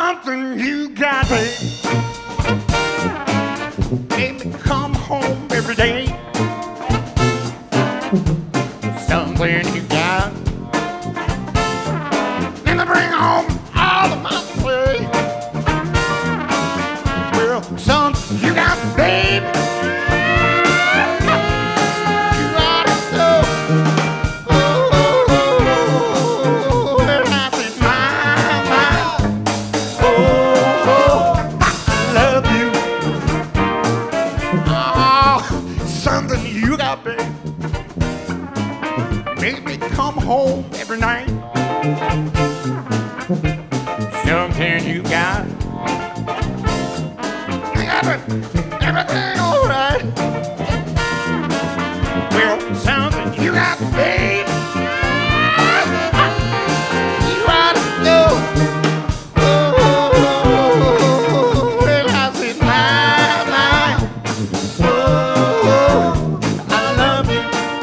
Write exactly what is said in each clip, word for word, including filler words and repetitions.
something you got, babe. Baby, come home every day. Something you got. And I bring home all of my play. Well, something you got, babe. You ought to know. Oh, well, I said, my, my. Oh, I love you. Oh, something you got, babe. Baby, come home every night. Something you got. I got it. Everything all right. Well, something you got, babe. You ought to know. Oh, well, I said, my, my. Oh, I love you.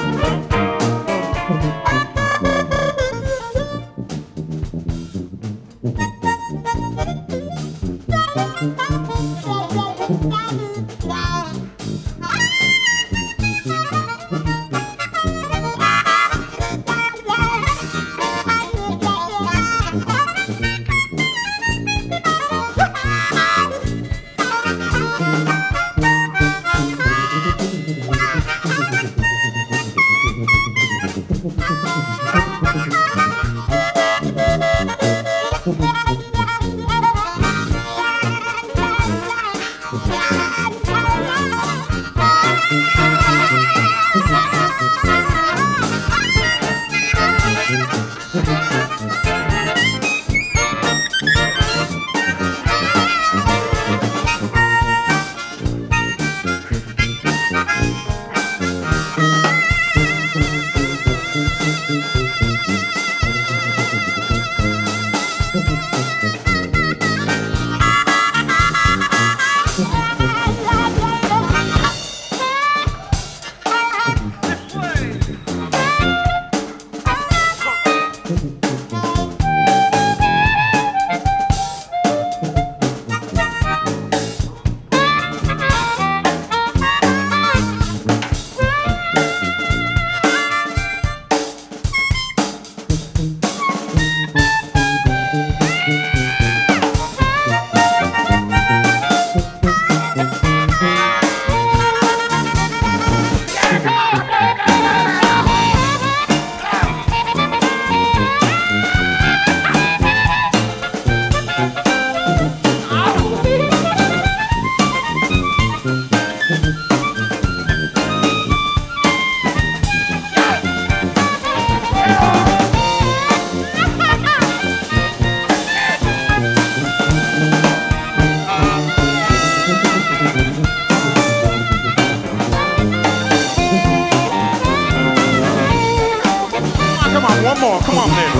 One more, come on, man.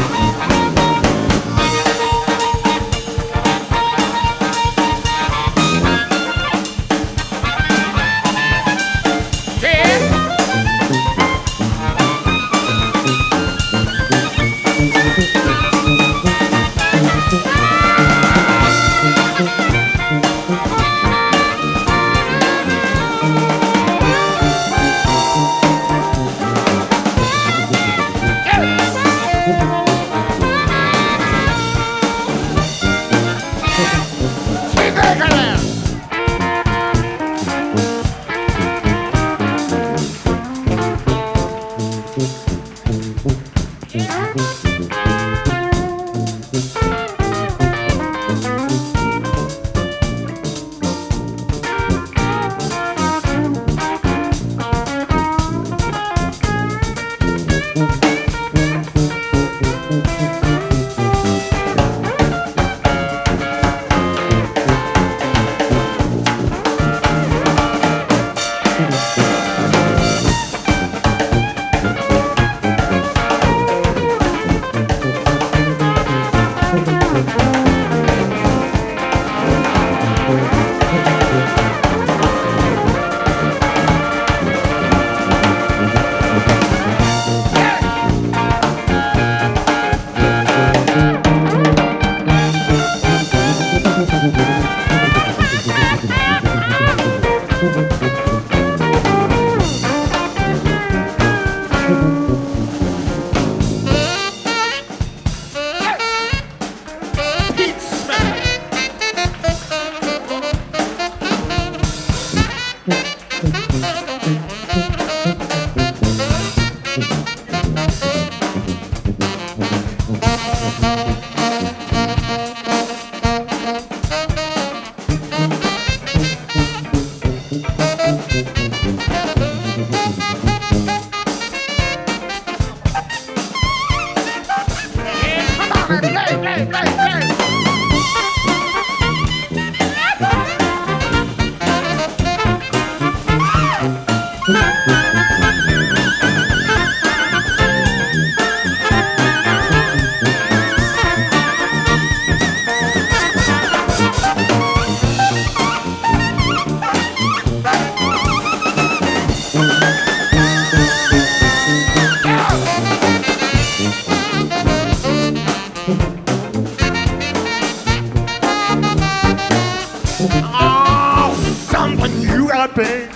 Oh, something you gotta pay.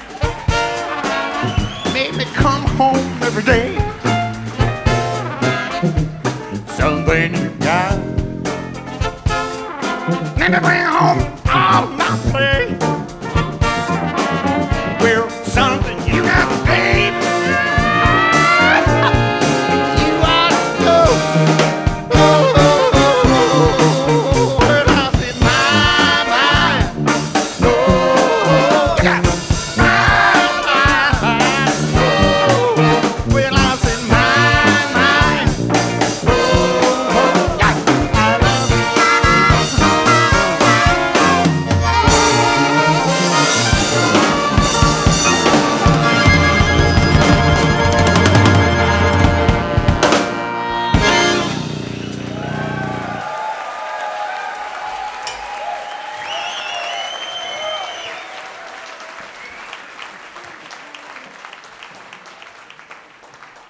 Make me come home every day. Something you got. Let me bring home all my play.